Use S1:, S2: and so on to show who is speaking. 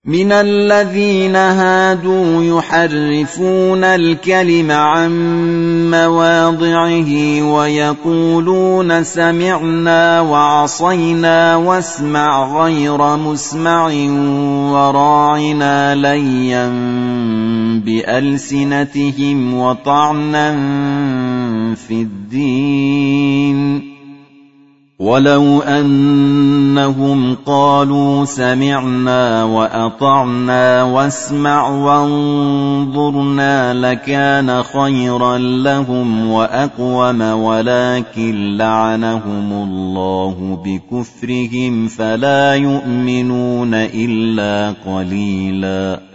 S1: مِنَ الَّذِينَ هَادُوا يُحَرِّفُونَ الْكَلِمَ عَن مَّوَاضِعِهِ وَيَقُولُونَ سَمِعْنَا وَعَصَيْنَا وَاسْمَعْ غَيْرَ مُسْمَعٍ وَرَاعِنَا لَيًّا بِأَلْسِنَتِهِمْ وَطَعْنًا فِي الدِّينِ وَلَوْ أَنَّهُمْ قَالُوا سَمِعْنَا وَأَطَعْنَا وَاسْمَعْ وَانظُرْنَا لَكَانَ خَيْرًا لَّهُمْ وَأَقْوَمَ وَلَٰكِن لَّعَنَهُمُ اللَّهُ بِكُفْرِهِمْ فَلَا يُؤْمِنُونَ إِلَّا قَلِيلًا.